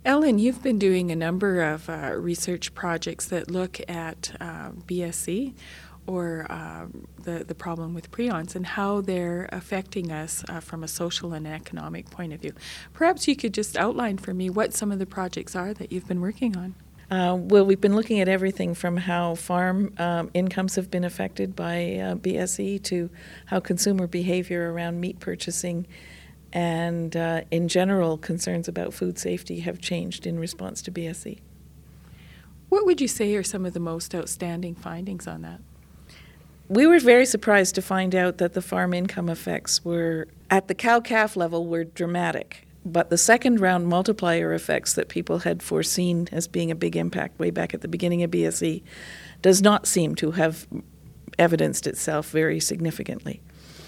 Ellen, you've been doing a number of research projects that look at BSE or the problem with prions and how they're affecting us from a social and economic point of view. Perhaps you could just outline for me what some of the projects are that you've been working on. Well, we've been looking at everything from how farm incomes have been affected by BSE to how consumer behavior around meat purchasing and, in general, concerns about food safety have changed in response to BSE. What would you say are some of the most outstanding findings on that? We were very surprised to find out that the farm income effects were, at the cow-calf level, were dramatic. But the second round multiplier effects that people had foreseen as being a big impact way back at the beginning of BSE does not seem to have evidenced itself very significantly.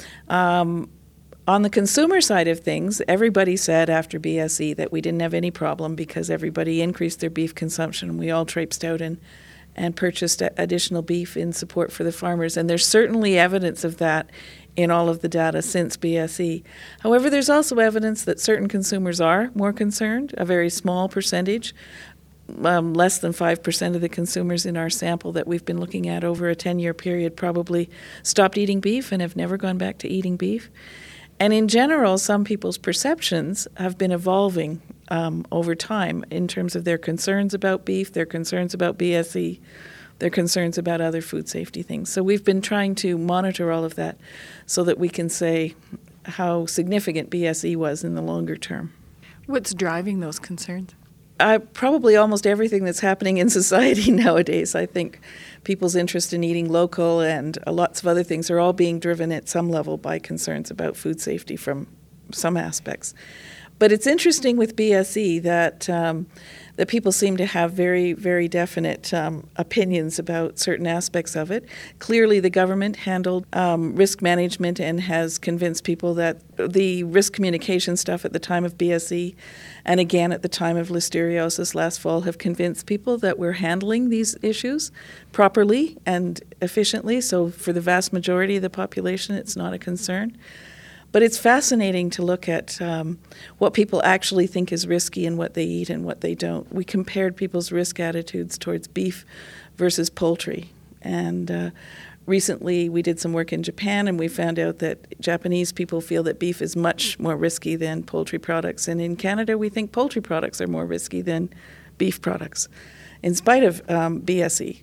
On the consumer side of things, everybody said after BSE that we didn't have any problem because everybody increased their beef consumption. We all traipsed out and purchased additional beef in support for the farmers. And there's certainly evidence of that in all of the data since BSE. However, there's also evidence that certain consumers are more concerned, a very small percentage, less than 5% of the consumers in our sample that we've been looking at over a 10-year period probably stopped eating beef and have never gone back to eating beef. And in general, some people's perceptions have been evolving over time in terms of their concerns about beef, their concerns about BSE, their concerns about other food safety things. So we've been trying to monitor all of that so that we can say how significant BSE was in the longer term. What's driving those concerns? Probably almost everything that's happening in society nowadays. I think people's interest in eating local and lots of other things are all being driven at some level by concerns about food safety from some aspects. But it's interesting with BSE that that people seem to have very, very definite opinions about certain aspects of it. Clearly, the government handled risk management and has convinced people that the risk communication stuff at the time of BSE and again at the time of listeriosis last fall have convinced people that we're handling these issues properly and efficiently. So for the vast majority of the population, it's not a concern. But it's fascinating to look at what people actually think is risky and what they eat and what they don't. We compared people's risk attitudes towards beef versus poultry. And recently we did some work in Japan and we found out that Japanese people feel that beef is much more risky than poultry products. And in Canada we think poultry products are more risky than beef products, in spite of BSE.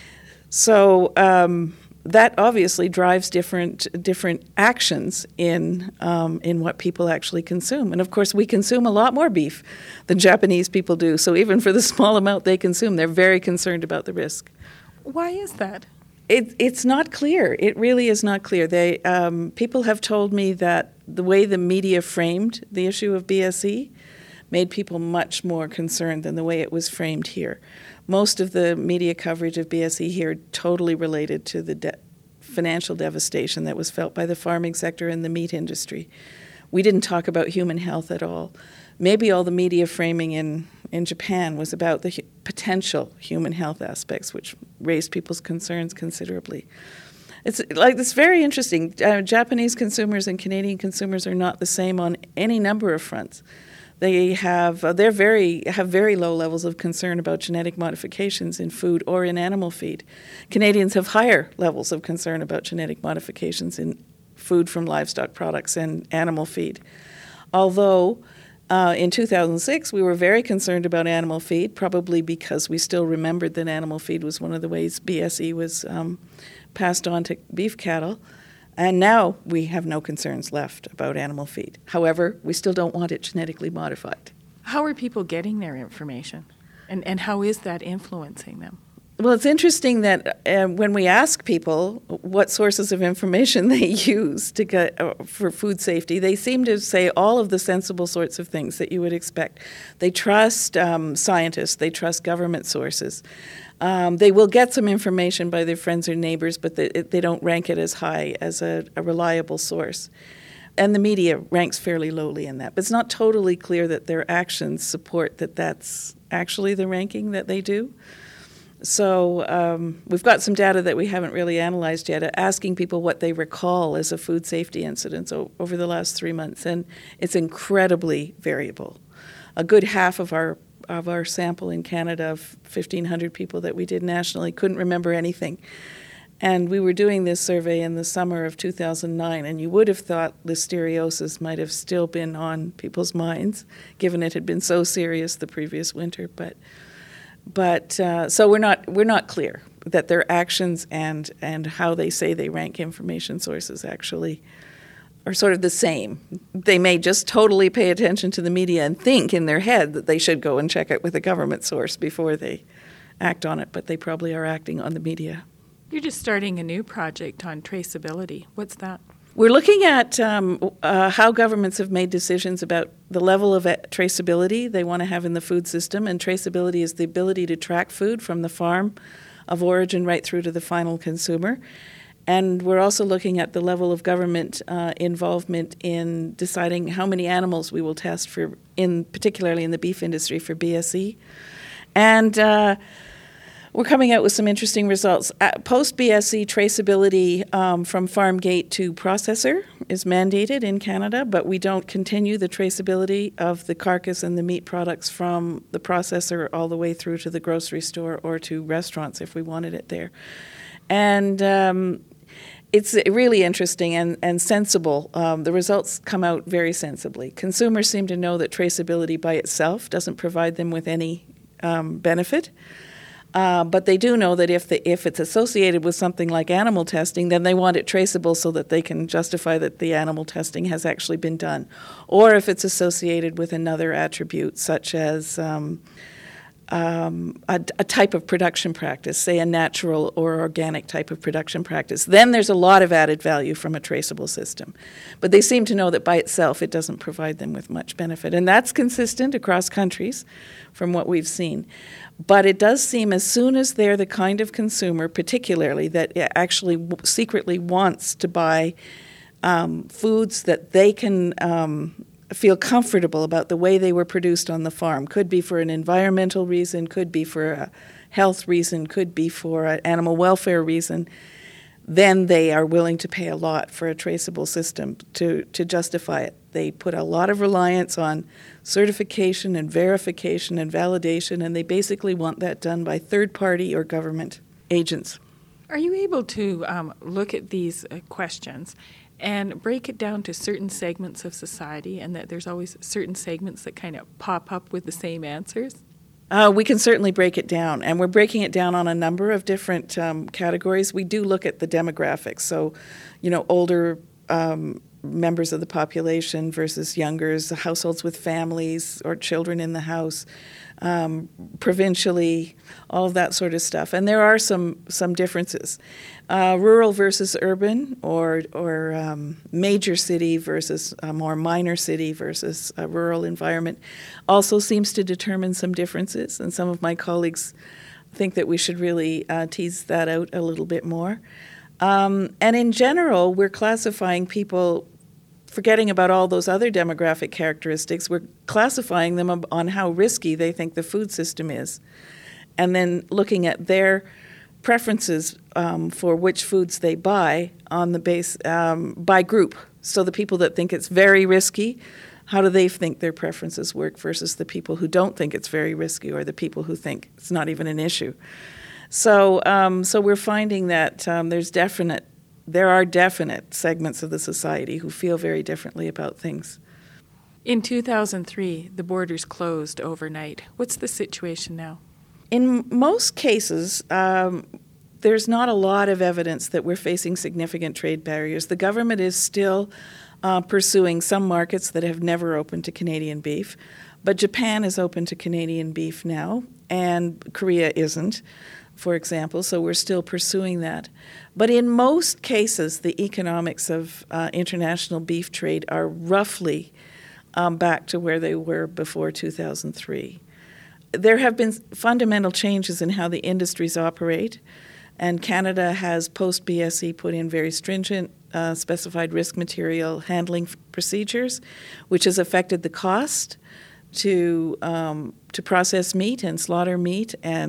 So that obviously drives different actions in what people actually consume. And of course, we consume a lot more beef than Japanese people do. So even for the small amount they consume, they're very concerned about the risk. Why is that? It's not clear. It really is not clear. People have told me that the way the media framed the issue of BSE made people much more concerned than the way it was framed here. Most of the media coverage of BSE here totally related to the financial devastation that was felt by the farming sector and the meat industry. We didn't talk about human health at all. Maybe all the media framing in Japan was about the potential human health aspects, which raised people's concerns considerably. It's very interesting. Japanese consumers and Canadian consumers are not the same on any number of fronts. They have very low levels of concern about genetic modifications in food or in animal feed. Canadians have higher levels of concern about genetic modifications in food from livestock products and animal feed. Although in 2006 we were very concerned about animal feed, probably because we still remembered that animal feed was one of the ways BSE was passed on to beef cattle. And now we have no concerns left about animal feed. However, we still don't want it genetically modified. How are people getting their information? And how is that influencing them? Well, it's interesting that when we ask people what sources of information they use to get for food safety, they seem to say all of the sensible sorts of things that you would expect. They trust scientists. They trust government sources. They will get some information by their friends or neighbors, but they don't rank it as high as a reliable source. And the media ranks fairly lowly in that. But it's not totally clear that their actions support that that's actually the ranking that they do. So we've got some data that we haven't really analyzed yet, asking people what they recall as a food safety incident over the last 3 months, and it's incredibly variable. A good half of our our sample in Canada of 1,500 people that we did nationally couldn't remember anything. And we were doing this survey in the summer of 2009, and you would have thought listeriosis might have still been on people's minds, given it had been so serious the previous winter. But so we're not clear that their actions and how they say they rank information sources actually are sort of the same. They may just totally pay attention to the media and think in their head that they should go and check it with a government source before they act on it, but they probably are acting on the media. You're just starting a new project on traceability. What's that? We're looking at how governments have made decisions about the level of traceability they want to have in the food system, and traceability is the ability to track food from the farm of origin right through to the final consumer. And we're also looking at the level of government involvement in deciding how many animals we will test for, particularly in the beef industry, for BSE. And we're coming out with some interesting results. Post-BSE traceability from farm gate to processor is mandated in Canada, but we don't continue the traceability of the carcass and the meat products from the processor all the way through to the grocery store or to restaurants if we wanted it there. And it's really interesting and sensible. The results come out very sensibly. Consumers seem to know that traceability by itself doesn't provide them with any benefit. But they do know that if it's associated with something like animal testing, then they want it traceable so that they can justify that the animal testing has actually been done. Or if it's associated with another attribute, such as a type of production practice, say a natural or organic type of production practice, then there's a lot of added value from a traceable system. But they seem to know that by itself it doesn't provide them with much benefit. And that's consistent across countries from what we've seen. But it does seem as soon as they're the kind of consumer, particularly, that actually secretly wants to buy foods that they can feel comfortable about the way they were produced on the farm. Could be for an environmental reason, could be for a health reason, could be for an animal welfare reason. Then they are willing to pay a lot for a traceable system to justify it. They put a lot of reliance on certification and verification and validation, and they basically want that done by third-party or government agents. Are you able to look at these questions and break it down to certain segments of society, and that there's always certain segments that kind of pop up with the same answers? We can certainly break it down, and we're breaking it down on a number of different categories. We do look at the demographics, so, older members of the population versus youngers, households with families or children in the house, provincially, all of that sort of stuff. And there are some differences. Rural versus urban, or major city versus a more minor city versus a rural environment also seems to determine some differences. And some of my colleagues think that we should really tease that out a little bit more. And in general, we're classifying people, forgetting about all those other demographic characteristics, we're classifying them on how risky they think the food system is, and then looking at their preferences for which foods they buy on the base by group. So the people that think it's very risky, how do they think their preferences work versus the people who don't think it's very risky, or the people who think it's not even an issue. So we're finding that there are definite segments of the society who feel very differently about things. In 2003, the borders closed overnight. What's the situation now? In most cases, there's not a lot of evidence that we're facing significant trade barriers. The government is still pursuing some markets that have never opened to Canadian beef, but Japan is open to Canadian beef now, and Korea isn't, for example, so we're still pursuing that. But in most cases, the economics of international beef trade are roughly back to where they were before 2003. There have been fundamental changes in how the industries operate, and Canada has, post-BSE, put in very stringent specified risk material handling procedures, which has affected the cost to process meat and slaughter meat and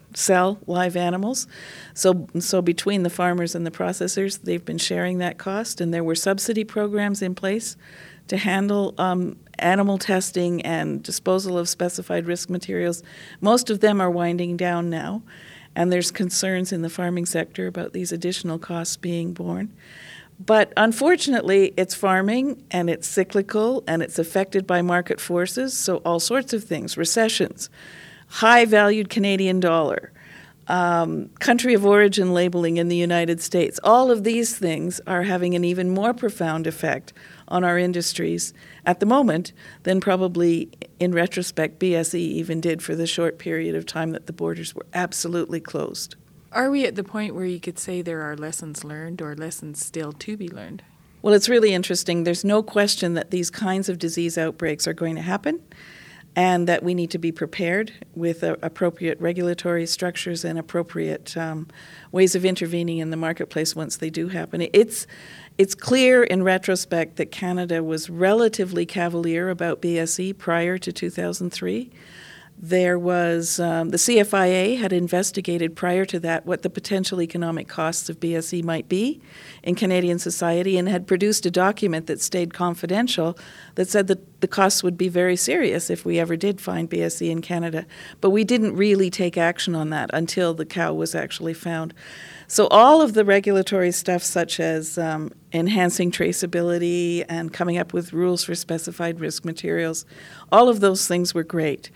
sell live animals. So between the farmers and the processors, they've been sharing that cost, and there were subsidy programs in place to handle animal testing and disposal of specified risk materials. Most of them are winding down now, and there's concerns in the farming sector about these additional costs being borne. But unfortunately, it's farming, and it's cyclical, and it's affected by market forces, so all sorts of things, recessions, high-valued Canadian dollar, country of origin labeling in the United States. All of these things are having an even more profound effect on our industries at the moment than probably, in retrospect, BSE even did for the short period of time that the borders were absolutely closed. Are we at the point where you could say there are lessons learned or lessons still to be learned? Well, it's really interesting. There's no question that these kinds of disease outbreaks are going to happen, and that we need to be prepared with appropriate regulatory structures and appropriate ways of intervening in the marketplace once they do happen. It's clear in retrospect that Canada was relatively cavalier about BSE prior to 2003. There was the CFIA had investigated prior to that what the potential economic costs of BSE might be in Canadian society, and had produced a document that stayed confidential that said that the costs would be very serious if we ever did find BSE in Canada. But we didn't really take action on that until the cow was actually found. So all of the regulatory stuff, such as enhancing traceability and coming up with rules for specified risk materials, all of those things were great.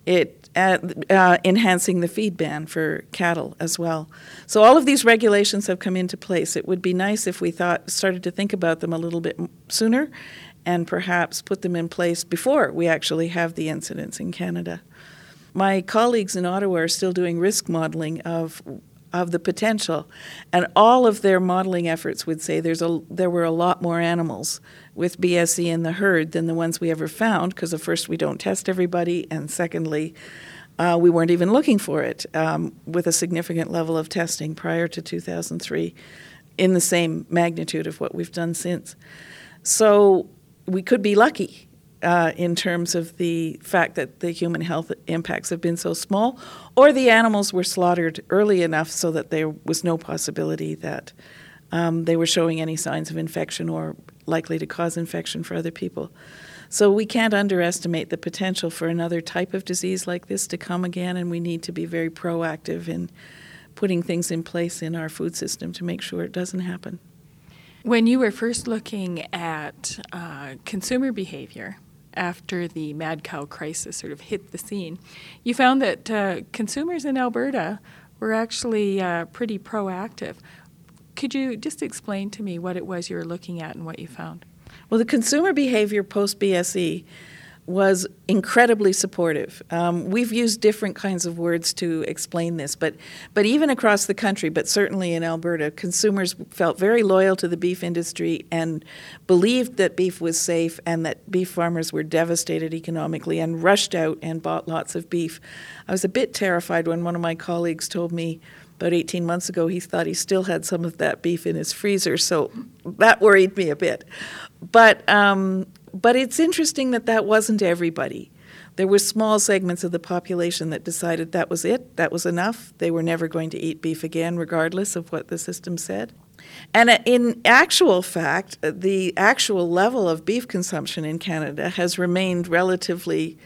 Enhancing the feed ban for cattle as well. So all of these regulations have come into place. It would be nice if we started to think about them a little bit sooner, and perhaps put them in place before we actually have the incidents in Canada. My colleagues in Ottawa are still doing risk modeling of the potential, and all of their modeling efforts would say there were a lot more animals with BSE in the herd than the ones we ever found, because first we don't test everybody, and secondly we weren't even looking for it with a significant level of testing prior to 2003 in the same magnitude of what we've done since. So we could be lucky in terms of the fact that the human health impacts have been so small, or the animals were slaughtered early enough so that there was no possibility that they were showing any signs of infection or likely to cause infection for other people. So we can't underestimate the potential for another type of disease like this to come again, and we need to be very proactive in putting things in place in our food system to make sure it doesn't happen. When you were first looking at consumer behavior after the mad cow crisis sort of hit the scene, you found that consumers in Alberta were actually pretty proactive. Could you just explain to me what it was you were looking at and what you found? Well, the consumer behavior post-BSE was incredibly supportive. We've used different kinds of words to explain this, but even across the country, but certainly in Alberta, consumers felt very loyal to the beef industry and believed that beef was safe and that beef farmers were devastated economically and rushed out and bought lots of beef. I was a bit terrified when one of my colleagues told me about 18 months ago he thought he still had some of that beef in his freezer, so that worried me a bit. But it's interesting that wasn't everybody. There were small segments of the population that decided that was it, that was enough. They were never going to eat beef again, regardless of what the system said. And in actual fact, the actual level of beef consumption in Canada has remained relatively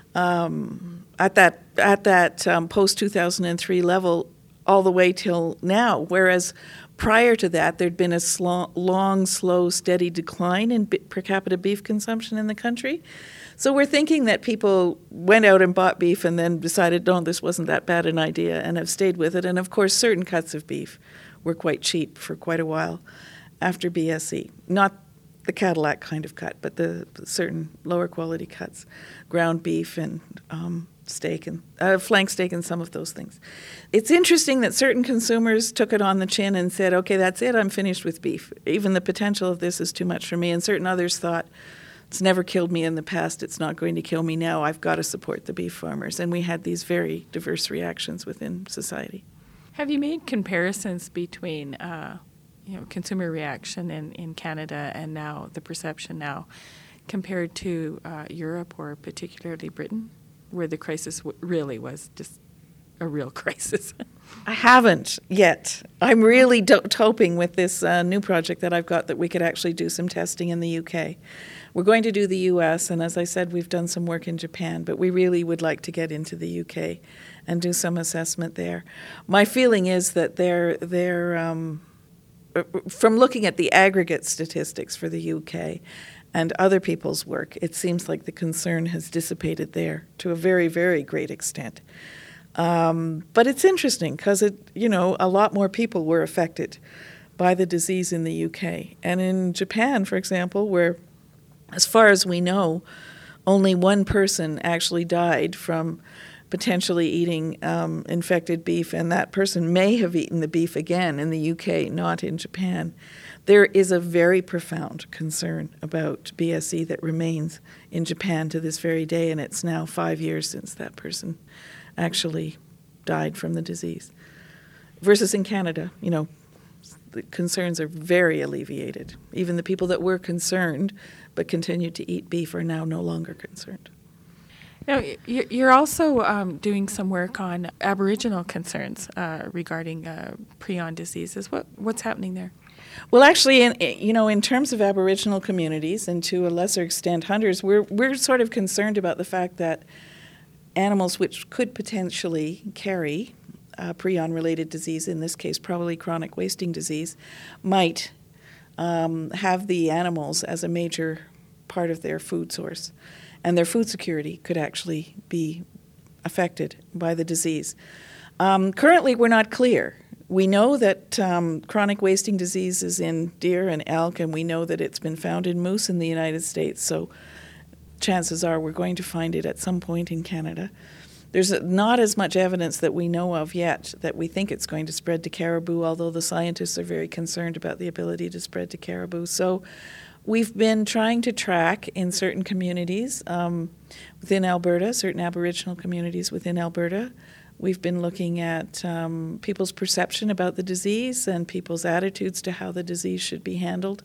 at that post-2003 level all the way till now, whereas prior to that, there'd been a long, slow, steady decline in per capita beef consumption in the country. So we're thinking that people went out and bought beef and then decided, no, this wasn't that bad an idea, and have stayed with it. And of course, certain cuts of beef were quite cheap for quite a while after BSE. Not the Cadillac kind of cut, but the certain lower quality cuts, ground beef and steak and flank steak and some of those things. It's interesting that certain consumers took it on the chin and said, okay, that's it, I'm finished with beef. Even the potential of this is too much for me. And certain others thought, it's never killed me in the past, it's not going to kill me now, I've got to support the beef farmers. And we had these very diverse reactions within society. Have you made comparisons between consumer reaction in Canada and now the perception now compared to Europe or particularly Britain, where the crisis really was just a real crisis? I haven't yet. I'm really hoping with this new project that I've got that we could actually do some testing in the UK. We're going to do the US, and as I said, we've done some work in Japan, but we really would like to get into the UK and do some assessment there. My feeling is that they're from looking at the aggregate statistics for the UK and other people's work, it seems like the concern has dissipated there to a very, very great extent. But it's interesting because a lot more people were affected by the disease in the UK. And in Japan, for example, where, as far as we know, only one person actually died from potentially eating infected beef, and that person may have eaten the beef again in the UK, not in Japan. There is a very profound concern about BSE that remains in Japan to this very day, and it's now 5 years since that person actually died from the disease. Versus in Canada, the concerns are very alleviated. Even the people that were concerned but continued to eat beef are now no longer concerned. Now, you're also doing some work on Aboriginal concerns regarding prion diseases. What's happening there? Well, actually, in terms of Aboriginal communities and to a lesser extent hunters, we're sort of concerned about the fact that animals which could potentially carry prion-related disease, in this case probably chronic wasting disease, might have the animals as a major part of their food source. And their food security could actually be affected by the disease. Currently, we're not clear. We know that chronic wasting disease is in deer and elk, and we know that it's been found in moose in the United States, so chances are we're going to find it at some point in Canada. There's not as much evidence that we know of yet that we think it's going to spread to caribou, although the scientists are very concerned about the ability to spread to caribou. So we've been trying to track in certain communities within Alberta, certain Aboriginal communities within Alberta. We've been looking at people's perception about the disease and people's attitudes to how the disease should be handled,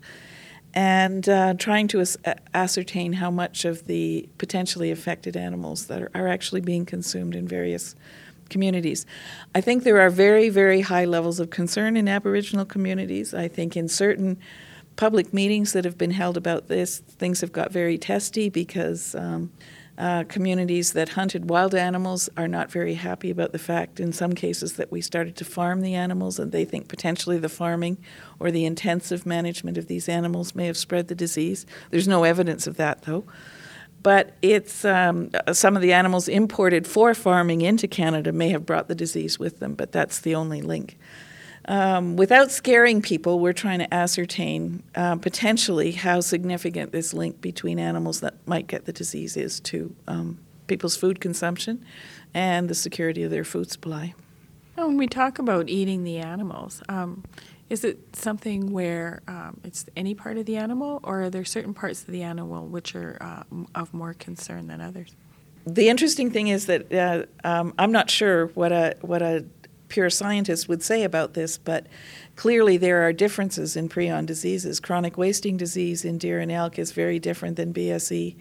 and trying to ascertain how much of the potentially affected animals that are actually being consumed in various communities. I think there are very, very high levels of concern in Aboriginal communities. I think in certain public meetings that have been held about this, things have got very testy because communities that hunted wild animals are not very happy about the fact, in some cases, that we started to farm the animals, and they think potentially the farming or the intensive management of these animals may have spread the disease. There's no evidence of that, though. But it's some of the animals imported for farming into Canada may have brought the disease with them, but that's the only link. Without scaring people, we're trying to ascertain potentially how significant this link between animals that might get the disease is to people's food consumption and the security of their food supply. Now, when we talk about eating the animals, is it something where it's any part of the animal, or are there certain parts of the animal which are of more concern than others? The interesting thing is that I'm not sure what a pure scientist would say about this, but clearly there are differences in prion diseases. Chronic wasting disease in deer and elk is very different than BSE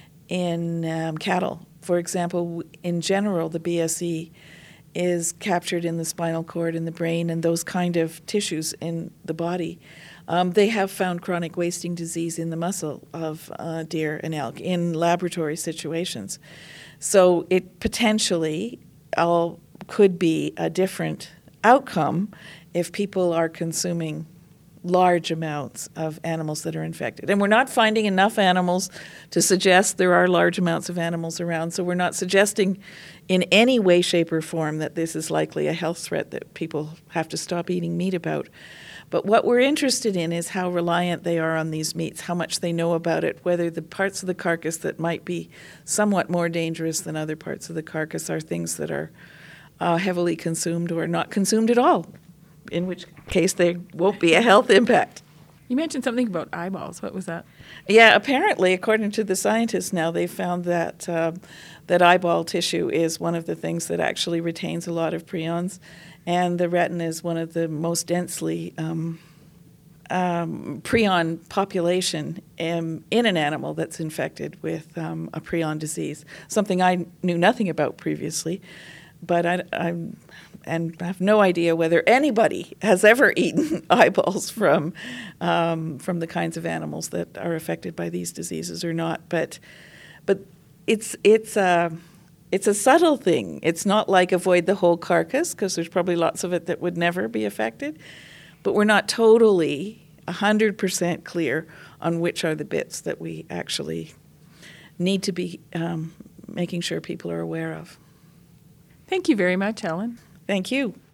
in cattle. For example, in general, the BSE is captured in the spinal cord, in the brain, and those kind of tissues in the body. They have found chronic wasting disease in the muscle of deer and elk in laboratory situations. So it potentially all could be a different outcome if people are consuming large amounts of animals that are infected. And we're not finding enough animals to suggest there are large amounts of animals around, so we're not suggesting in any way, shape, or form that this is likely a health threat that people have to stop eating meat about. But what we're interested in is how reliant they are on these meats, how much they know about it, whether the parts of the carcass that might be somewhat more dangerous than other parts of the carcass are things that are heavily consumed or not consumed at all, in which case there won't be a health impact. You mentioned something about eyeballs. What was that? Yeah, apparently, according to the scientists now, they found that that eyeball tissue is one of the things that actually retains a lot of prions, and the retina is one of the most densely prion population in an animal that's infected with a prion disease, something I knew nothing about previously. but I'm and I have no idea whether anybody has ever eaten eyeballs from the kinds of animals that are affected by these diseases or not. But it's a subtle thing. It's not like avoid the whole carcass, because there's probably lots of it that would never be affected. But we're not totally 100% clear on which are the bits that we actually need to be making sure people are aware of. Thank you very much, Ellen. Thank you.